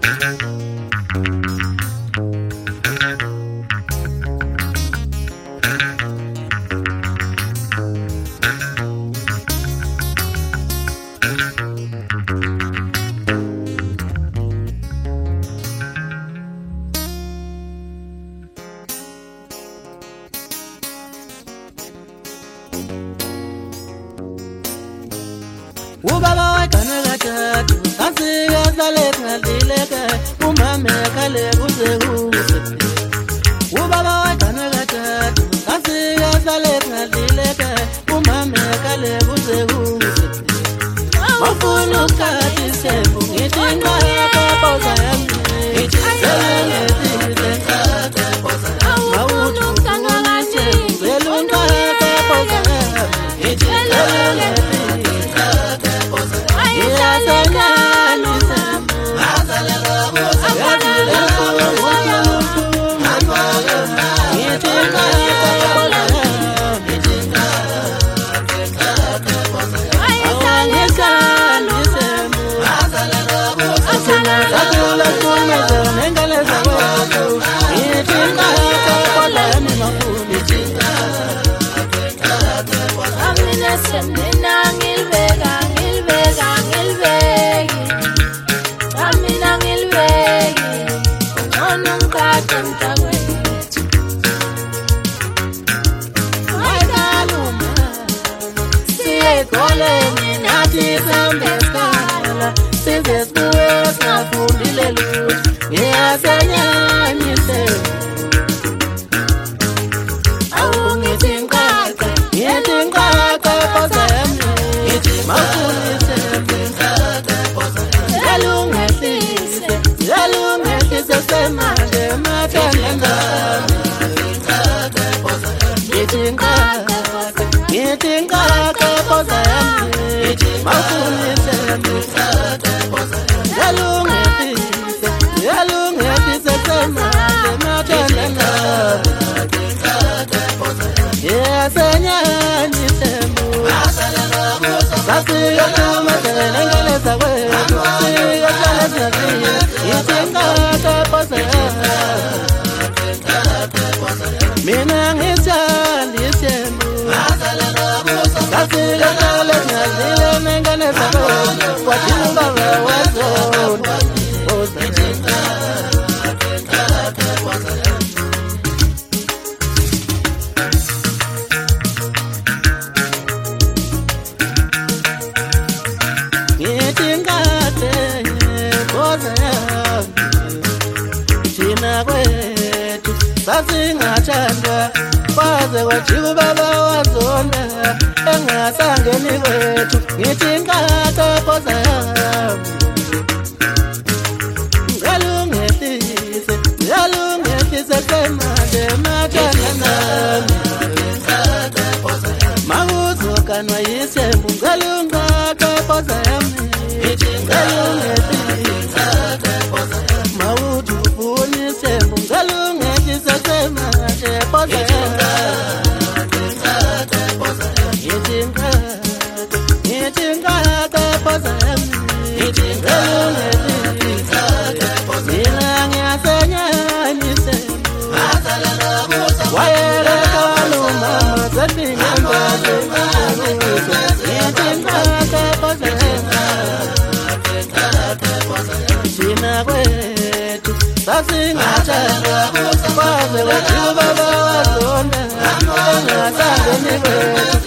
Ubaba wakana gatatu asiga zaletha dileke umame kale kuzeuse. Ubaba wakana gatatu asiga zaletha dileke umame kale kuzeuse. Mafunu kati sembu ngitinga kapoza yami ngitinga kapoza mawutu kanga sembu zelunga kapoza ngitinga Singachandwa kwaze wajibu baba wazonda engasangeni kwethu ngithi ngaka poza yami ngalungehlise semanje matana nami mawuzokanwa yisembu ngalungaka poza yami ngalungehlise mawudufuni sembu ngalungehlise semanje poza Singachandwa kwaze wajibu baba wazonda engasangeni kwethu